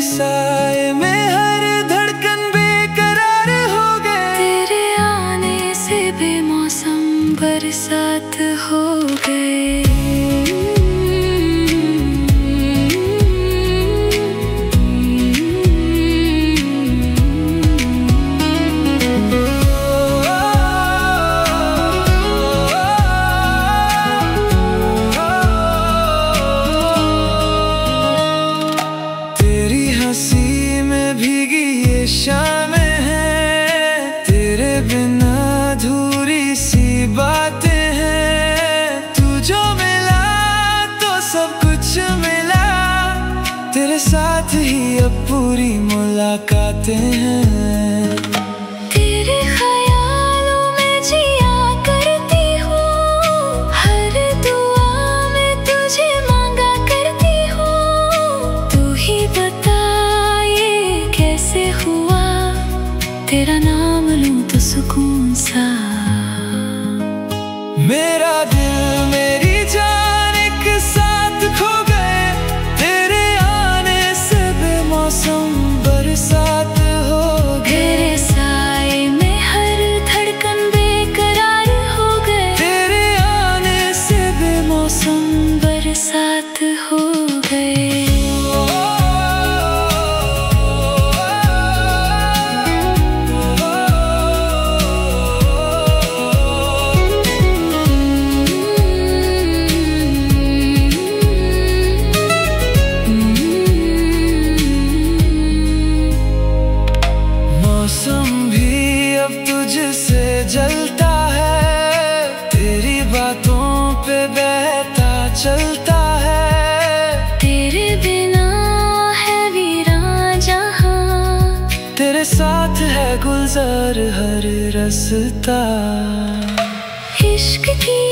साए में हर धड़कन बेकरार हो गए। तेरे आने से बेमौसम बरसात हो गए। हंसी में भीगी ये शामें हैं, तेरे बिना अधूरी सी बातें हैं। तू जो मिला तो सब कुछ मिला, तेरे साथ ही अब पूरी मुलाकातें हैं। तेरे ख्यालों में जिया करती हूँ, हर दुआ में तुझे मांगा करती हूँ। तू ही बता कैसे हुआ, तेरा नाम लूं तो सुकून सा। मेरा दिल मेरी जान एक साथ खो गए, तेरे आने से बेमौसम बरसात हो गए। तेरे साए में हर धड़कन बेकरार हो गए। तेरे आने से बेमौसम बरसात हो गए। मौसम भी अब तुझसे जलता है, तेरी बातों पे बहता चलता है। तेरे बिना है वीरान जहां, तेरे साथ है गुलजार हर रास्ता। इश्क की